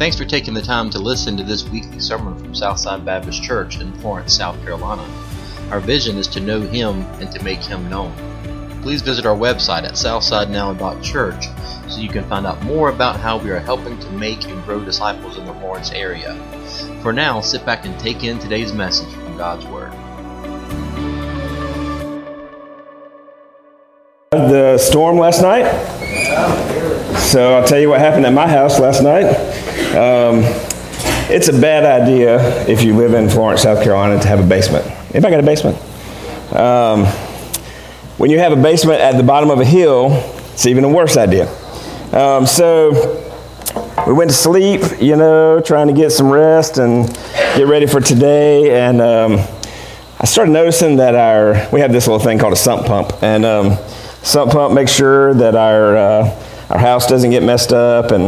Thanks for taking the time to listen to this weekly sermon from Southside Baptist Church in Florence, South Carolina. Our vision is to know Him and to make Him known. Please visit our website at southsidenow.church so you can find out more about how we are helping to make and grow disciples in the Florence area. For now, sit back and take in today's message from God's Word. The storm last night. So I'll tell you what happened at my house last night. It's a bad idea if you live in Florence, South Carolina, to have a basement. Anybody got a basement? When you have a basement at the bottom of a hill, it's even a worse idea. So we went to sleep, trying to get some rest and get ready for today. And I started noticing that we have this little thing called a sump pump. And sump pump makes sure that our house doesn't get messed up and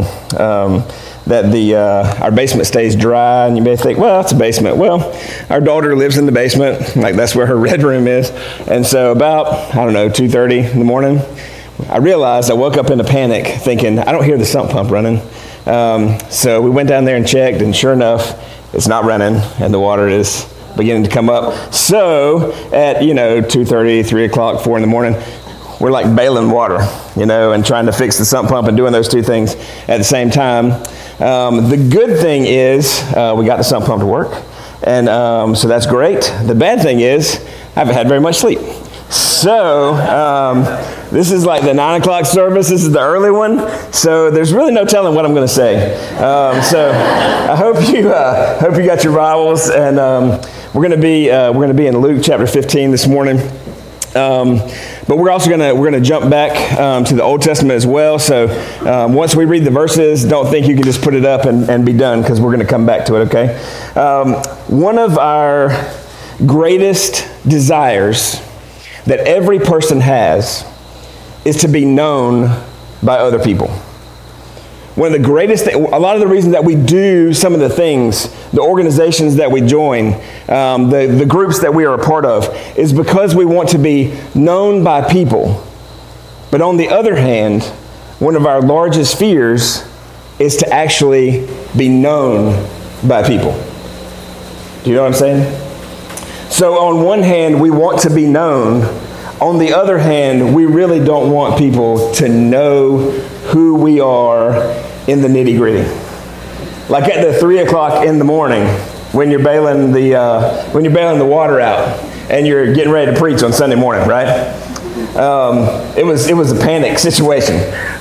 that our basement stays dry. And you may think, well, it's a basement. Well, our daughter lives in the basement. Like, that's where her red room is. And so about, 2:30 in the morning, I realized I woke up in a panic thinking, I don't hear the sump pump running. So we went down there and checked, and sure enough, it's not running, and the water is beginning to come up. So at, 2:30, 3 o'clock, 4 in the morning, we're like bailing water, and trying to fix the sump pump and doing those two things at the same time. The good thing is we got the sump pump to work, and so that's great. The bad thing is I haven't had very much sleep. So this is like the 9 o'clock service. This is the early one. So there's really no telling what I'm going to say. So I hope you got your Bibles, and we're going to be in Luke chapter 15 this morning. But we're also we're gonna jump back to the Old Testament as well. So once we read the verses, don't think you can just put it up and be done, because we're going to come back to it. Okay. One of our greatest desires that every person has is to be known by other people. One of the greatest a lot of the reasons that we do some of the things, the organizations that we join, the groups that we are a part of, is because we want to be known by people. But on the other hand, one of our largest fears is to actually be known by people. Do you know what I'm saying? So on one hand, we want to be known. On the other hand, we really don't want people to know who we are in the nitty-gritty. Like at the 3 o'clock in the morning, when you're bailing the water out and you're getting ready to preach on Sunday morning, right? It was a panic situation.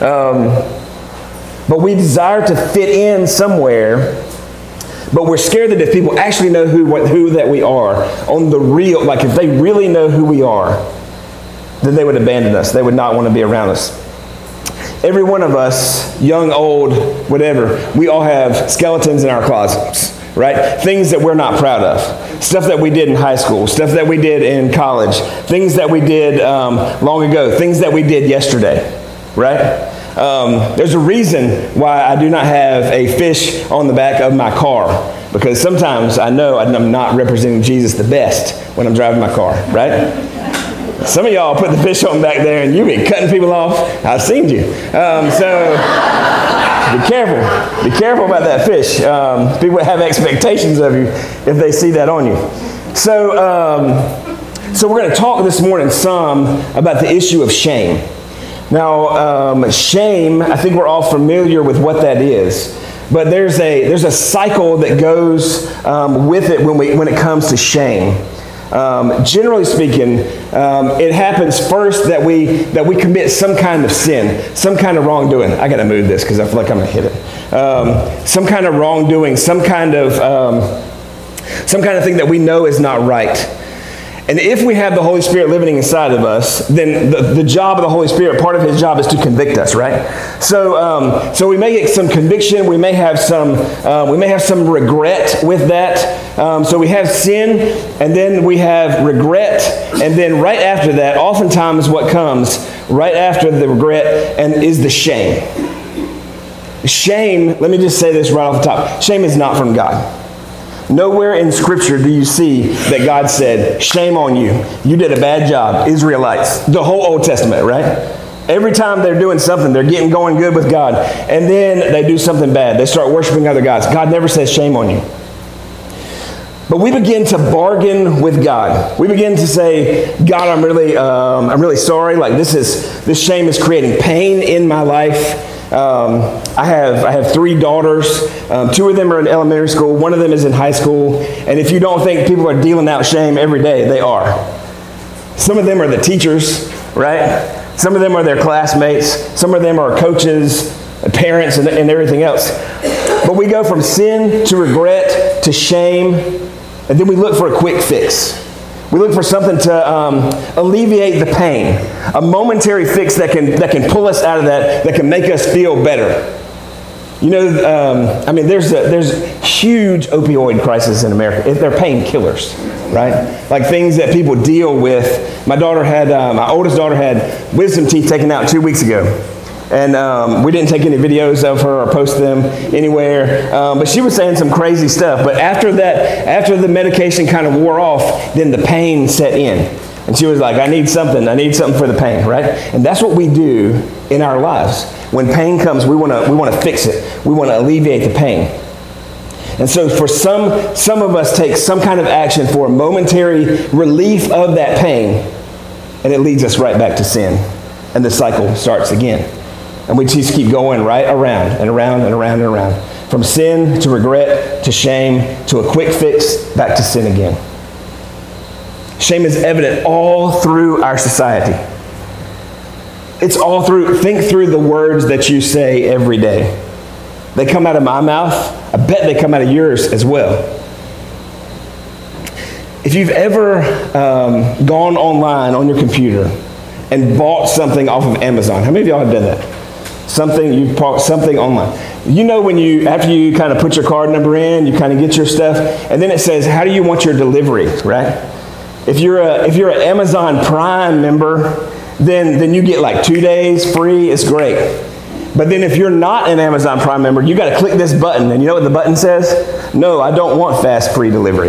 But we desire to fit in somewhere. But we're scared that if people actually know who that we are, on the real, like if they really know who we are, then they would abandon us. They would not want to be around us. Every one of us, young, old, whatever, we all have skeletons in our closets, right? Things that we're not proud of. Stuff that we did in high school, stuff that we did in college, things that we did long ago, things that we did yesterday, right? There's a reason why I do not have a fish on the back of my car, because sometimes I know I'm not representing Jesus the best when I'm driving my car, right? Some of y'all put the fish on back there and you've been cutting people off. I've seen you. So be careful. Be careful about that fish. People have expectations of you if they see that on you. So we're going to talk this morning some about the issue of shame. Now, shame, I think we're all familiar with what that is. But there's a cycle that goes with it when it comes to shame. Generally speaking, it happens first that we commit some kind of sin, some kind of wrongdoing. I got to move this because I feel like I'm going to hit it. Some kind of wrongdoing, some kind of thing that we know is not right. And if we have the Holy Spirit living inside of us, then the job of the Holy Spirit, part of His job is to convict us, right? So we may get some conviction, we may have some regret with that. So we have sin, and then we have regret, and then right after that, oftentimes what comes right after the regret is the shame. Shame, let me just say this right off the top. Shame is not from God. Nowhere in Scripture do you see that God said, shame on you. You did a bad job. Israelites. The whole Old Testament, right? Every time they're doing something, they're getting going good with God. And then they do something bad. They start worshiping other gods. God never says shame on you. But we begin to bargain with God. We begin to say, God, I'm really sorry. Like this shame is creating pain in my life. I have 3 daughters. 2 of them are in elementary school. 1 of them is in high school. And if you don't think people are dealing out shame every day, they are. Some of them are the teachers, right? Some of them are their classmates. Some of them are coaches, parents, and everything else. But we go from sin to regret to shame, and then we look for a quick fix. We look for something to alleviate the pain, a momentary fix that can pull us out of that can make us feel better. You know, there's huge opioid crisis in America. They're painkillers, right? Like things that people deal with. My oldest daughter had wisdom teeth taken out 2 weeks ago. And we didn't take any videos of her or post them anywhere. But she was saying some crazy stuff. But after the medication kind of wore off, then the pain set in. And she was like, I need something for the pain, right? And that's what we do in our lives. When pain comes, we want to fix it. We want to alleviate the pain. And so for some of us take some kind of action for a momentary relief of that pain, and it leads us right back to sin. And the cycle starts again. And we just keep going right around and around and around and around. From sin to regret to shame to a quick fix, back to sin again. Shame is evident all through our society. It's all through, think through the words that you say every day. They come out of my mouth. I bet they come out of yours as well. If you've ever gone online on your computer and bought something off of Amazon, how many of y'all have done that? You bought something online. You know when after you kind of put your card number in, you kind of get your stuff, and then it says, how do you want your delivery, right? If you're an Amazon Prime member, then you get like 2 days free. It's great. But then if you're not an Amazon Prime member, you got to click this button, and you know what the button says? No, I don't want fast free delivery.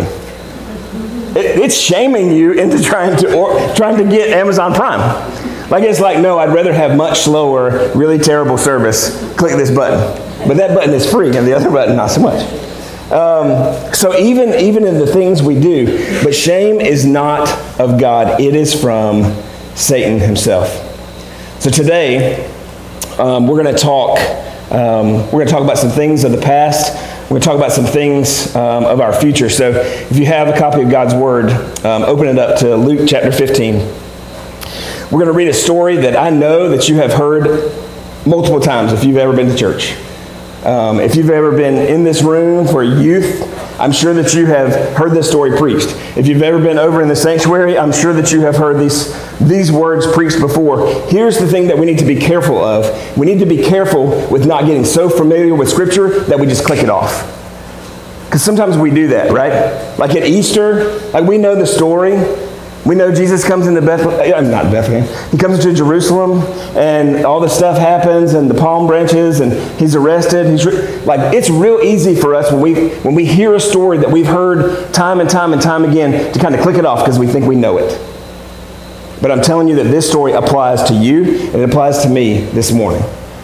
It's shaming you into trying to get Amazon Prime. Like it's like, no, I'd rather have much slower, really terrible service. Click this button. But that button is free, and the other button not so much. So even in the things we do, but shame is not of God. It is from Satan himself. So today, we're going to talk about some things of the past. We're going to talk about some things of our future. So if you have a copy of God's Word, open it up to Luke chapter 15. We're going to read a story that I know that you have heard multiple times if you've ever been to church. If you've ever been in this room for youth, I'm sure that you have heard this story preached. If you've ever been over in the sanctuary, I'm sure that you have heard these words preached before. Here's the thing that we need to be careful of. We need to be careful with not getting so familiar with Scripture that we just click it off. Because sometimes we do that, right? Like at Easter, like we know the story. We know Jesus comes into Bethlehem. He comes to Jerusalem, and all this stuff happens, and the palm branches, and he's arrested. It's real easy for us when we hear a story that we've heard time and time and time again to kind of click it off because we think we know it. But I'm telling you that this story applies to you, and it applies to me this morning.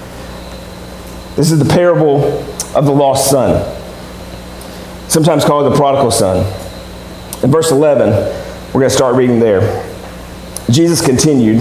This is the parable of the lost son, sometimes called the prodigal son. In verse 11, we're going to start reading there. Jesus continued.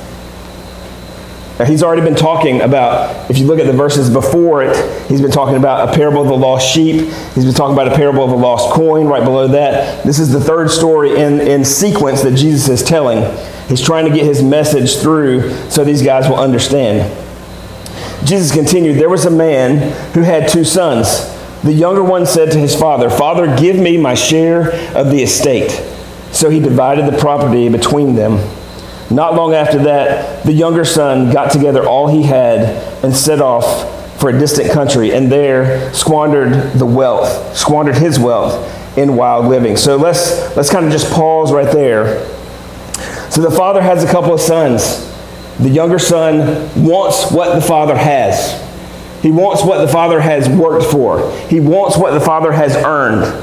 Now, he's already been talking about, if you look at the verses before it, he's been talking about a parable of the lost sheep. He's been talking about a parable of the lost coin right below that. This is the third story in sequence that Jesus is telling. He's trying to get his message through so these guys will understand. Jesus continued, there was a man who had 2 sons. The younger one said to his father, Father, give me my share of the estate. So he divided the property between them. Not long after that, the younger son got together all he had and set off for a distant country, and there squandered his wealth in wild living. So let's kind of just pause right there. So the father has a couple of sons. The younger son wants what the father has. He wants what the father has worked for. He wants what the father has earned.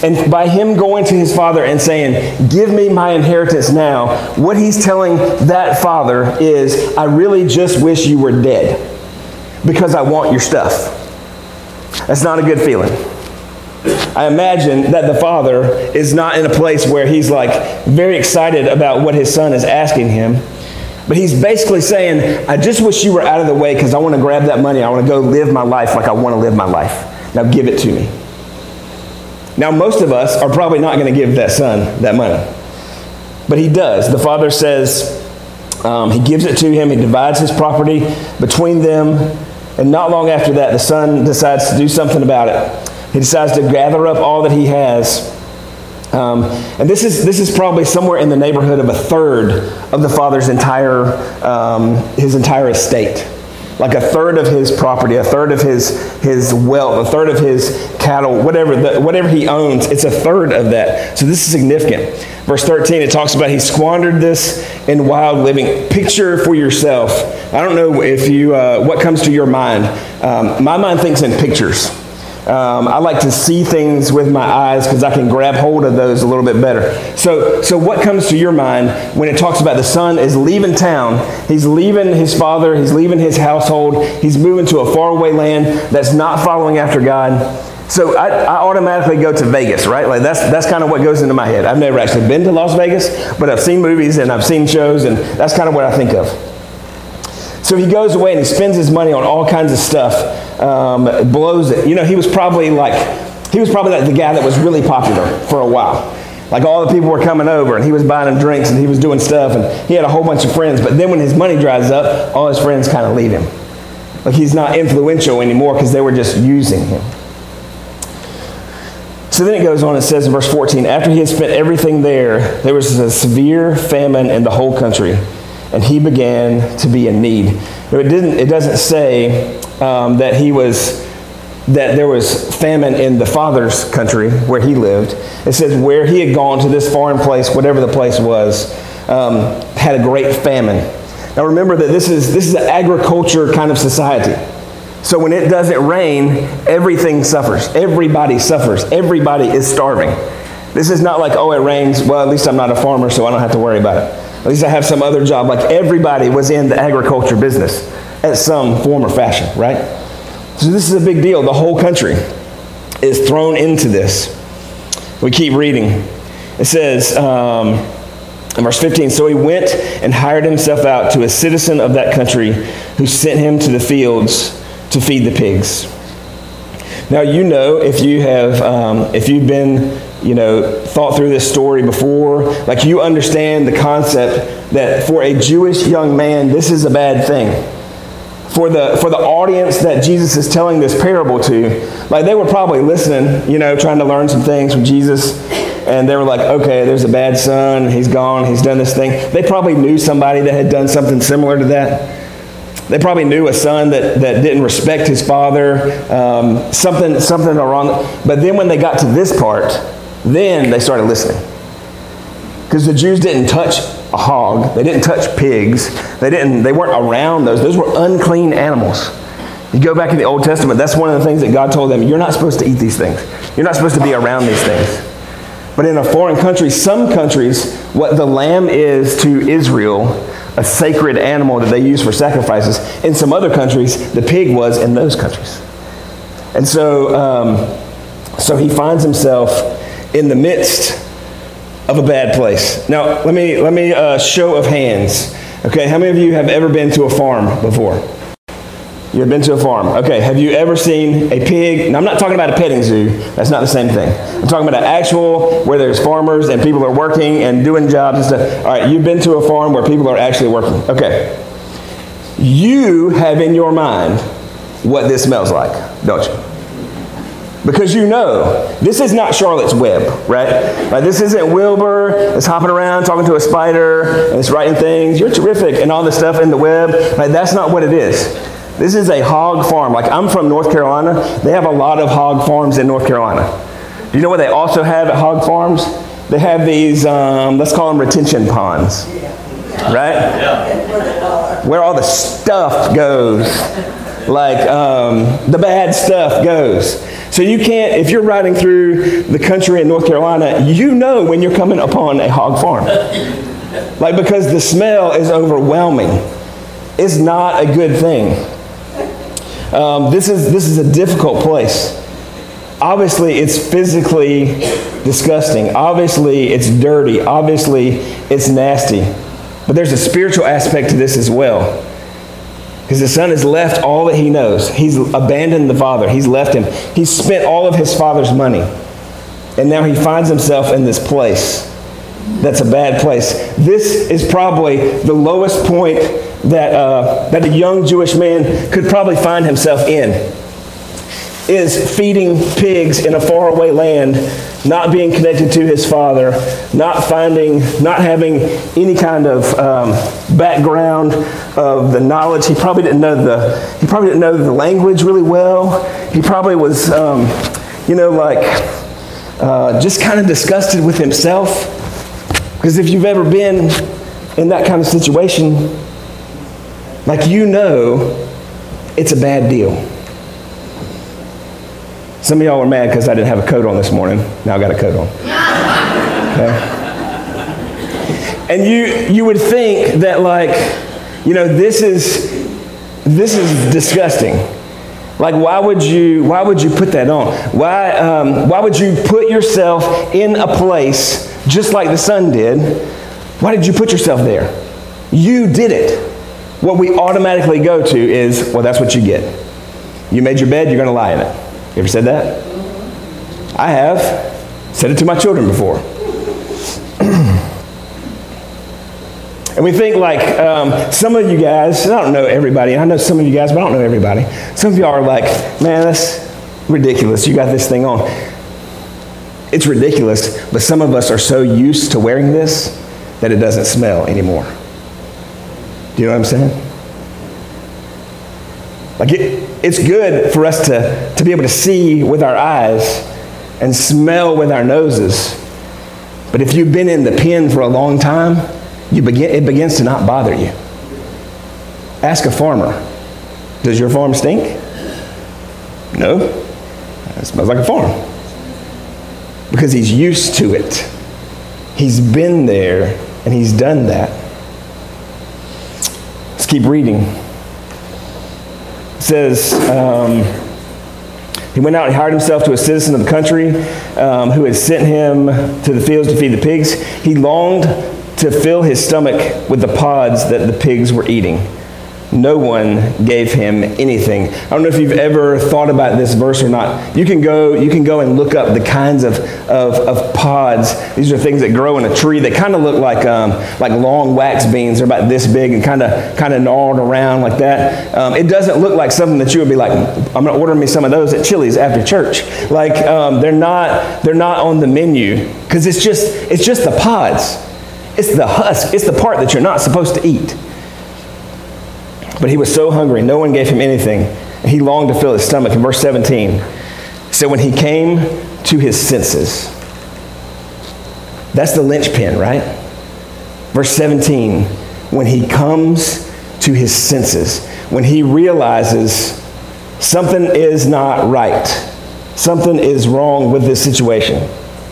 And by him going to his father and saying, give me my inheritance now, what he's telling that father is, I really just wish you were dead because I want your stuff. That's not a good feeling. I imagine that the father is not in a place where he's like very excited about what his son is asking him. But he's basically saying, I just wish you were out of the way because I want to grab that money. I want to go live my life like I want to live my life. Now give it to me. Now most of us are probably not going to give that son that money. But he does. The father says, he gives it to him. He divides his property between them. And not long after that, the son decides to do something about it. He decides to gather up all that he has. And this is probably somewhere in the neighborhood of a third of the father's entire estate. Like a third of his property, a third of his wealth, a third of his cattle, whatever he owns, it's a third of that. So this is significant. Verse 13, it talks about he squandered this in wild living. Picture for yourself. I don't know if you what comes to your mind. My mind thinks in pictures. I like to see things with my eyes because I can grab hold of those a little bit better. So what comes to your mind when it talks about the son is leaving town? He's leaving his father. He's leaving his household. He's moving to a faraway land that's not following after God. So I automatically go to Vegas, right? Like that's kind of what goes into my head. I've never actually been to Las Vegas, but I've seen movies and I've seen shows, and that's kind of what I think of. So he goes away and he spends his money on all kinds of stuff, blows it. You know, he was probably like the guy that was really popular for a while. Like all the people were coming over and he was buying them drinks and he was doing stuff and he had a whole bunch of friends. But then when his money dries up, all his friends kind of leave him. Like he's not influential anymore because they were just using him. So then it goes on and says in verse 14, after he had spent everything there was a severe famine in the whole country. And he began to be in need. It doesn't say that there was famine in the father's country where he lived. It says where he had gone to this foreign place, whatever the place was, had a great famine. Now remember that this is an agriculture kind of society. So when it doesn't rain, everything suffers. Everybody suffers. Everybody is starving. This is not like, oh, it rains. Well, at least I'm not a farmer, so I don't have to worry about it. At least I have some other job. Like everybody was in the agriculture business at some form or fashion, right? So this is a big deal. The whole country is thrown into this. We keep reading. It says in verse 15, so he went and hired himself out to a citizen of that country who sent him to the fields to feed the pigs. Now, you know, if you've been, thought through this story before, like you understand the concept that for a Jewish young man, this is a bad thing. For the audience that Jesus is telling this parable to, like they were probably listening, trying to learn some things from Jesus. And they were like, okay, there's a bad son. He's gone. He's done this thing. They probably knew somebody that had done something similar to that. They probably knew a son that didn't respect his father, something wrong. But then when they got to this part, then they started listening. Because the Jews didn't touch a hog. They didn't touch pigs. They weren't around those. Those were unclean animals. You go back in the Old Testament, that's one of the things that God told them. You're not supposed to eat these things. You're not supposed to be around these things. But in a foreign country, some countries, what the lamb is to Israel, a sacred animal that they use for sacrifices. In some other countries, the pig was in those countries. And so he finds himself in the midst of a bad place. Now, let me show of hands. Okay, how many of you have ever been to a farm before? You have been to a farm. Okay, have you ever seen a pig? Now, I'm not talking about a petting zoo. That's not the same thing. I'm talking about an actual, where there's farmers and people are working and doing jobs and stuff. All right, you've been to a farm where people are actually working. Okay. You have in your mind what this smells like, don't you? Because this is not Charlotte's Web, right? Like this isn't Wilbur that's hopping around talking to a spider and it's writing things. You're terrific and all this stuff in the web. Like that's not what it is. This is a hog farm. Like I'm from North Carolina. They have a lot of hog farms in North Carolina. Do you know what they also have at hog farms? They have these, let's call them retention ponds, right? Where all the stuff goes. Like the bad stuff goes. So you can't, if you're riding through the country in North Carolina, you know when you're coming upon a hog farm. Like, because the smell is overwhelming. It's not a good thing. This is a difficult place. Obviously, it's physically disgusting. Obviously, it's dirty. Obviously, it's nasty. But there's a spiritual aspect to this as well. Because the son has left all that he knows. He's abandoned the father. He's left him. He's spent all of his father's money. And now he finds himself in this place. That's a bad place. This is probably the lowest point that a young Jewish man could probably find himself in, is feeding pigs in a faraway land, not being connected to his father, not having any kind of background of the knowledge. He probably didn't know the language really well. He probably was, just kind of disgusted with himself. Because if you've ever been in that kind of situation, it's a bad deal. Some of y'all were mad because I didn't have a coat on this morning. Now I got a coat on. Okay? And you would think that this is disgusting. Like, why would you put that on? Why would you put yourself in a place just like the son did? Why did you put yourself there? You did it. What we automatically go to is, well, that's what you get. You made your bed, you're going to lie in it. You ever said that? I have. Said it to my children before. And we think some of you guys, and I don't know everybody, I know some of you guys, but I don't know everybody. Some of y'all are like, man, that's ridiculous. You got this thing on. It's ridiculous, but some of us are so used to wearing this that it doesn't smell anymore. Do you know what I'm saying? It's good for us to be able to see with our eyes and smell with our noses. But if you've been in the pen for a long time, it begins to not bother you. Ask a farmer. Does your farm stink? No. It smells like a farm. Because he's used to it. He's been there and he's done that. Let's keep reading. It says, he went out and hired himself to a citizen of the country who had sent him to the fields to feed the pigs. He longed to fill his stomach with the pods that the pigs were eating. No one gave him anything. I don't know if you've ever thought about this verse or not. You can go and look up the kinds of pods. These are things that grow in a tree. They kind of look like long wax beans. They're about this big and kind of gnawed around like that. It doesn't look like something that you would be like, I'm going to order me some of those at Chili's after church. They're not on the menu because it's just the pods. It's the husk. It's the part that you're not supposed to eat. But he was so hungry, no one gave him anything. He longed to fill his stomach. In verse 17, so when he came to his senses, that's the linchpin, right? Verse 17, when he comes to his senses, when he realizes something is not right, something is wrong with this situation.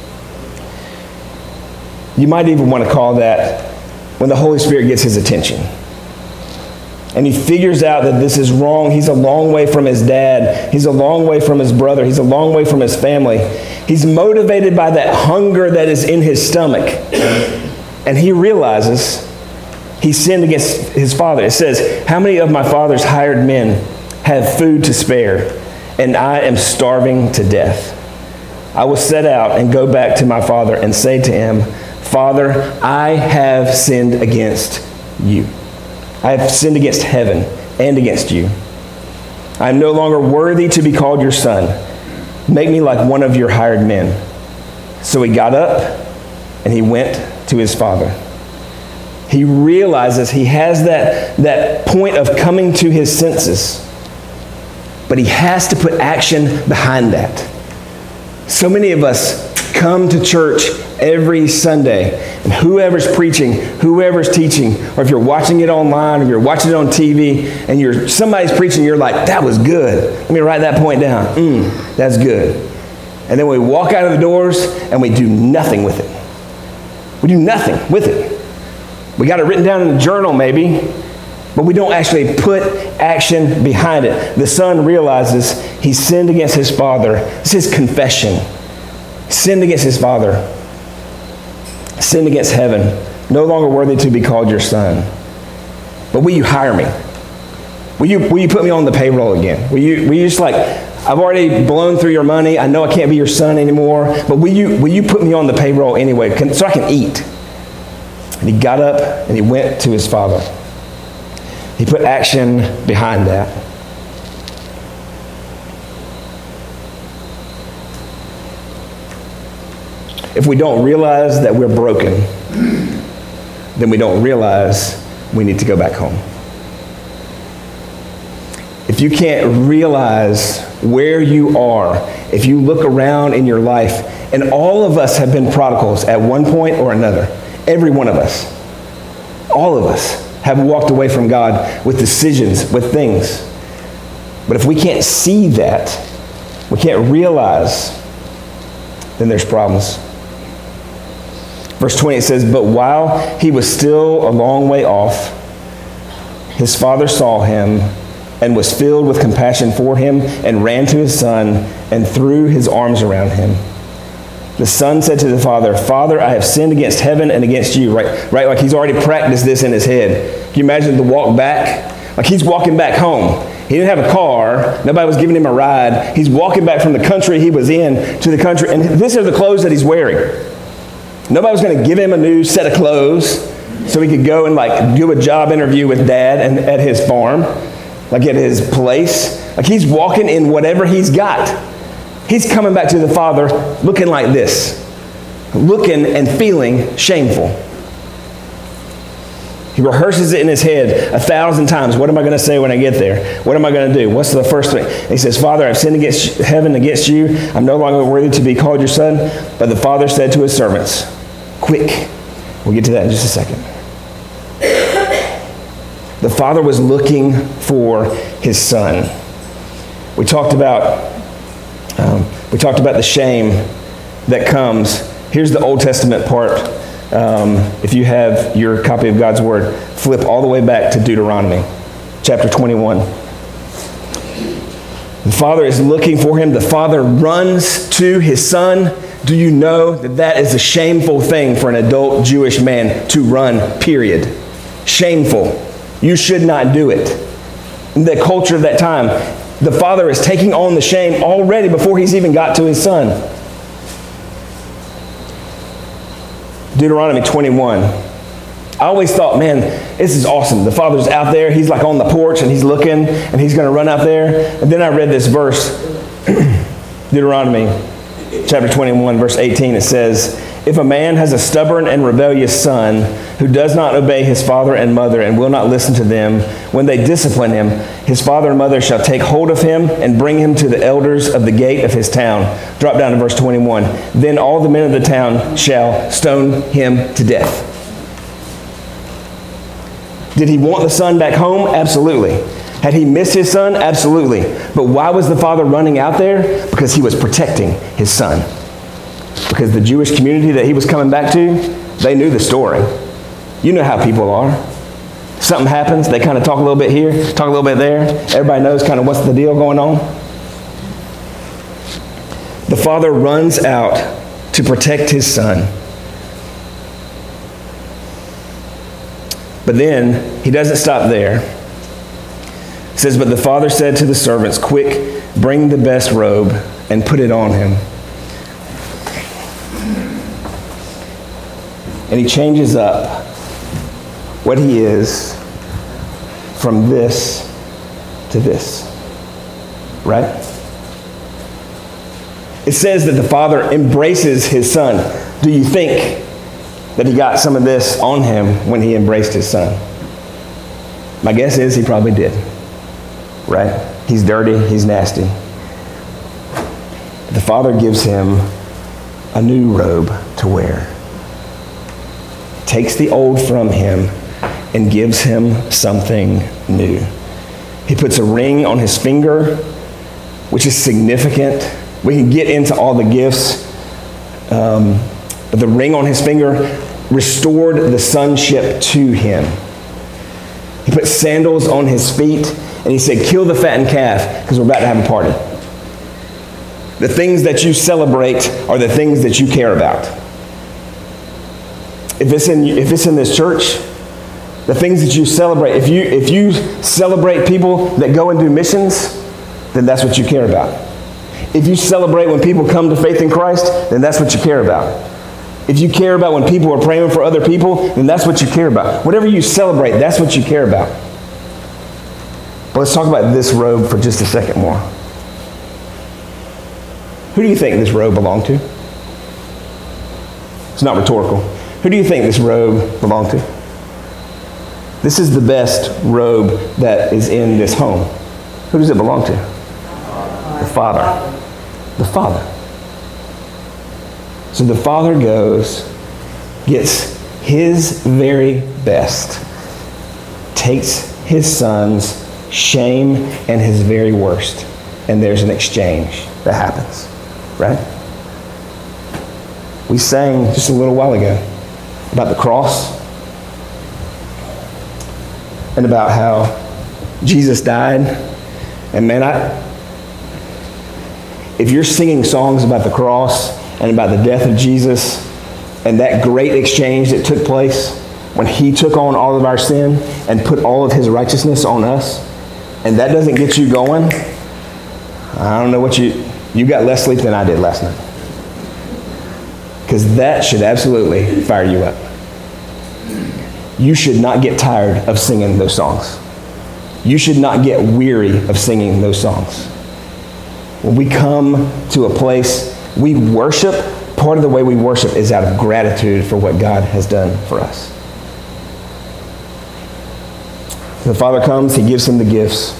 You might even want to call that when the Holy Spirit gets his attention. And he figures out that this is wrong. He's a long way from his dad. He's a long way from his brother. He's a long way from his family. He's motivated by that hunger that is in his stomach. And he realizes he sinned against his father. It says, how many of my father's hired men have food to spare, and I am starving to death? I will set out and go back to my father and say to him, Father, I have sinned against you. I have sinned against heaven and against you. I am no longer worthy to be called your son. Make me like one of your hired men. So he got up and he went to his father. He realizes he has that point of coming to his senses, but he has to put action behind that. So many of us come to church every Sunday, and whoever's preaching, whoever's teaching, or if you're watching it online, or you're watching it on TV, and somebody's preaching, you're like, that was good. Let me write that point down. That's good. And then we walk out of the doors, and we do nothing with it. We do nothing with it. We got it written down in a journal maybe, but we don't actually put action behind it. The son realizes he sinned against his father. This is confession. Sinned against his father. Sinned against heaven. No longer worthy to be called your son. But will you hire me? Will you put me on the payroll again? Will you just like, I've already blown through your money. I know I can't be your son anymore. But will you put me on the payroll anyway so I can eat? And he got up and he went to his father. He put action behind that. If we don't realize that we're broken, then we don't realize we need to go back home. If you can't realize where you are, if you look around in your life, and all of us have been prodigals at one point or another, every one of us, all of us have walked away from God with decisions, with things. But if we can't see that, we can't realize, then there's problems. Verse 20 says, but while he was still a long way off, his father saw him and was filled with compassion for him and ran to his son and threw his arms around him. The son said to the father, Father, I have sinned against heaven and against you. Right? Like he's already practiced this in his head. Can you imagine the walk back? Like he's walking back home. He didn't have a car. Nobody was giving him a ride. He's walking back from the country he was in to the country. And these are the clothes that he's wearing. Nobody was going to give him a new set of clothes so he could go and like do a job interview with dad and at his farm, like at his place. Like he's walking in whatever he's got. He's coming back to the father looking like this, looking and feeling shameful. He rehearses it in his head 1,000 times. What am I going to say when I get there? What am I going to do? What's the first thing? And he says, Father, I've sinned against heaven, against you. I'm no longer worthy to be called your son. But the father said to his servants, quick. We'll get to that in just a second. The father was looking for his son. We talked about the shame that comes. Here's the Old Testament part. If you have your copy of God's Word, flip all the way back to Deuteronomy, chapter 21. The father is looking for him. The father runs to his son. Do you know that that is a shameful thing for an adult Jewish man to run, period? Shameful. You should not do it. In the culture of that time, the father is taking on the shame already before he's even got to his son. Deuteronomy 21. I always thought, man, this is awesome. The father's out there. He's like on the porch and he's looking and he's going to run out there. And then I read this verse, Deuteronomy chapter 21, verse 18. It says, if a man has a stubborn and rebellious son who does not obey his father and mother and will not listen to them, when they discipline him, his father and mother shall take hold of him and bring him to the elders of the gate of his town. Drop down to verse 21. Then all the men of the town shall stone him to death. Did he want the son back home? Absolutely. Had he missed his son? Absolutely. But why was the father running out there? Because he was protecting his son. Because the Jewish community that he was coming back to, they knew the story. You know how people are. Something happens, they kind of talk a little bit here, talk a little bit there. Everybody knows kind of what's the deal going on. The father runs out to protect his son. But then he doesn't stop there. It says, but the father said to the servants, quick, bring the best robe and put it on him. And he changes up what he is from this to this. Right? It says that the father embraces his son. Do you think that he got some of this on him when he embraced his son? My guess is he probably did. Right? He's dirty. He's nasty. The Father gives him a new robe to wear. Takes the old from him and gives him something new. He puts a ring on his finger, which is significant. We can get into all the gifts, but the ring on his finger restored the sonship to him. He put sandals on his feet, and he said, kill the fattened calf, because we're about to have a party. The things that you celebrate are the things that you care about. If it's in this church, the things that you celebrate, if you celebrate people that go and do missions, then that's what you care about. If you celebrate when people come to faith in Christ, then that's what you care about. If you care about when people are praying for other people, then that's what you care about. Whatever you celebrate, that's what you care about. But let's talk about this robe for just a second more. Who do you think this robe belonged to? It's not rhetorical. Who do you think this robe belonged to? This is the best robe that is in this home. Who does it belong to? The Father. The Father. So the Father goes, gets his very best, takes his son's shame and his very worst, and there's an exchange that happens, right? We sang just a little while ago about the cross and about how Jesus died. And man, if you're singing songs about the cross and about the death of Jesus and that great exchange that took place when he took on all of our sin and put all of his righteousness on us, and that doesn't get you going, I don't know what you got less sleep than I did last night. Because that should absolutely fire you up. You should not get tired of singing those songs. You should not get weary of singing those songs. When we come to a place, we worship. Part of the way we worship is out of gratitude for what God has done for us. The Father comes, he gives him the gifts.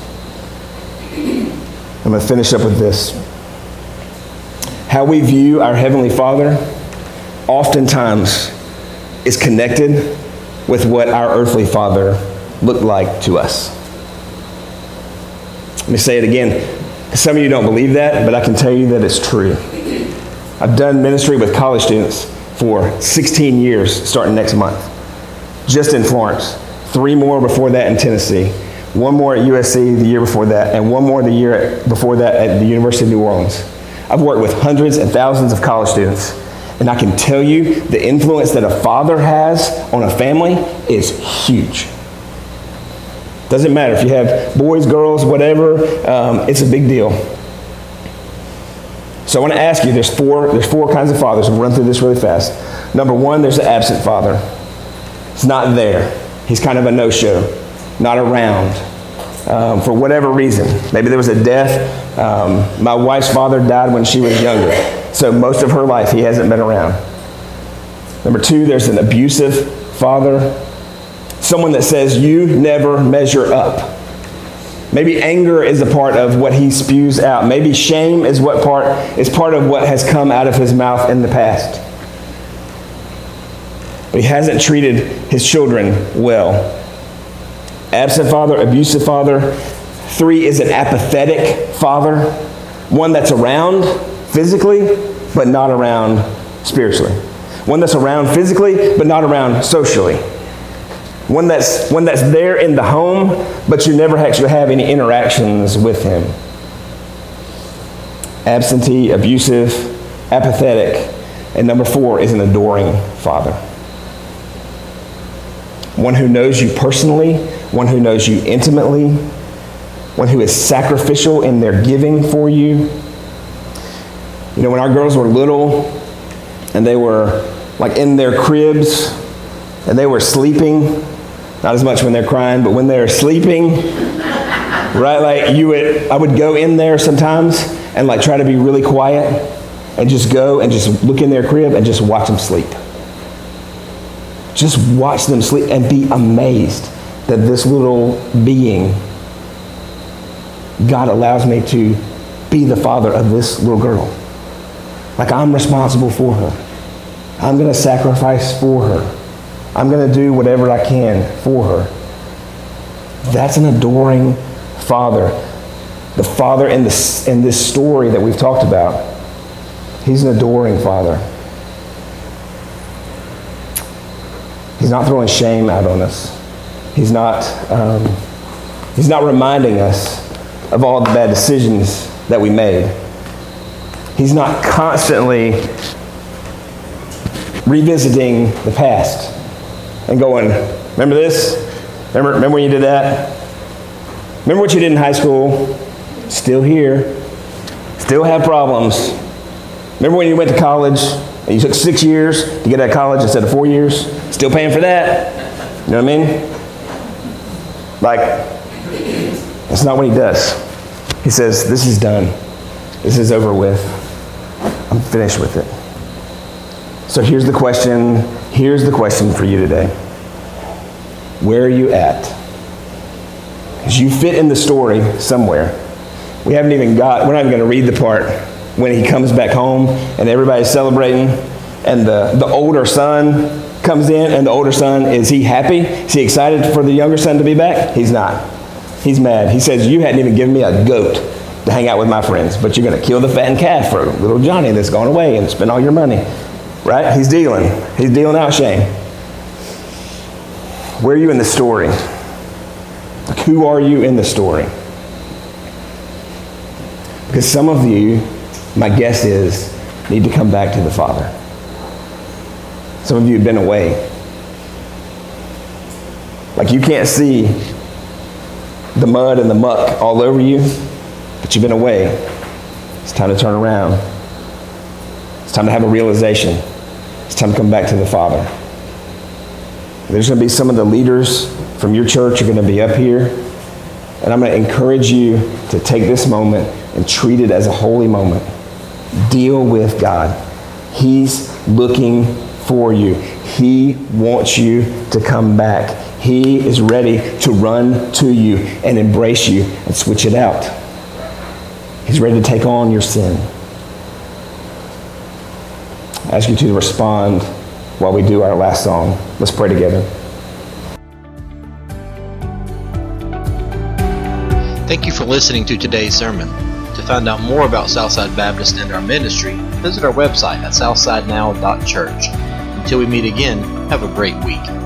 I'm going to finish up with this. How we view our Heavenly Father oftentimes is connected with what our earthly father looked like to us. Let me say it again. Some of you don't believe that, but I can tell you that it's true. I've done ministry with college students for 16 years, starting next month, just in Florence. 3 more before that in Tennessee. 1 more at USC the year before that, and 1 more the year before that at the University of New Orleans. I've worked with hundreds and thousands of college students, and I can tell you the influence that a father has on a family is huge. Doesn't matter if you have boys, girls, whatever, it's a big deal. So I want to ask you, there's four kinds of fathers. We'll run through this really fast. Number 1, there's an absent father. He's not there. He's kind of a no-show, not around for whatever reason. Maybe there was a death. My wife's father died when she was younger. So most of her life, he hasn't been around. Number 2, there's an abusive father. Someone that says, you never measure up. Maybe anger is a part of what he spews out. Maybe shame is part of what has come out of his mouth in the past. But he hasn't treated his children well. Absent father, abusive father. 3 is an apathetic father. One that's around physically, but not around spiritually. One that's around physically, but not around socially. One that's there in the home, but you never actually have any interactions with him. Absentee, abusive, apathetic. And number 4 is an adoring father. One who knows you personally, one who knows you intimately, one who is sacrificial in their giving for you. You know, when our girls were little and they were like in their cribs and they were sleeping, not as much when they're crying, but when they're sleeping, right? Like I would go in there sometimes and like try to be really quiet and just go and just look in their crib and just watch them sleep. Just watch them sleep and be amazed that this little being, God allows me to be the father of this little girl. Like I'm responsible for her. I'm going to sacrifice for her. I'm going to do whatever I can for her. That's an adoring father. The father in this story that we've talked about, he's an adoring father. He's not throwing shame out on us. He's not reminding us of all the bad decisions that we made. He's not constantly revisiting the past and going, remember this? Remember when you did that? Remember what you did in high school? Still here. Still have problems. Remember when you went to college and you took 6 years to get out of college instead of 4 years? Still paying for that. You know what I mean? Like, that's not what he does. He says, this is done. This is over with. I'm finished with it. So here's the question. Here's the question for you today. Where are you at? Because you fit in the story somewhere. We're not even going to read the part when he comes back home and everybody's celebrating and the older son comes in, and the older son, is he happy? Is he excited for the younger son to be back? He's not. He's mad. He says, you hadn't even given me a goat to hang out with my friends, but you're going to kill the fattened calf for little Johnny that's gone away and spent all your money. Right? He's dealing out shame. Where are you in the story? Like, who are you in the story? Because some of you, my guess is, need to come back to the Father. Some of you have been away. Like you can't see the mud and the muck all over you, but you've been away. It's time to turn around. It's time to have a realization. It's time to come back to the Father. There's going to be some of the leaders from your church are going to be up here, and I'm going to encourage you to take this moment and treat it as a holy moment. Deal with God. He's looking for you. He wants you to come back. He is ready to run to you and embrace you and switch it out. He's ready to take on your sin. I ask you to respond while we do our last song. Let's pray together. Thank you for listening to today's sermon. To find out more about Southside Baptist and our ministry, visit our website at southsidenow.church. Until we meet again, have a great week.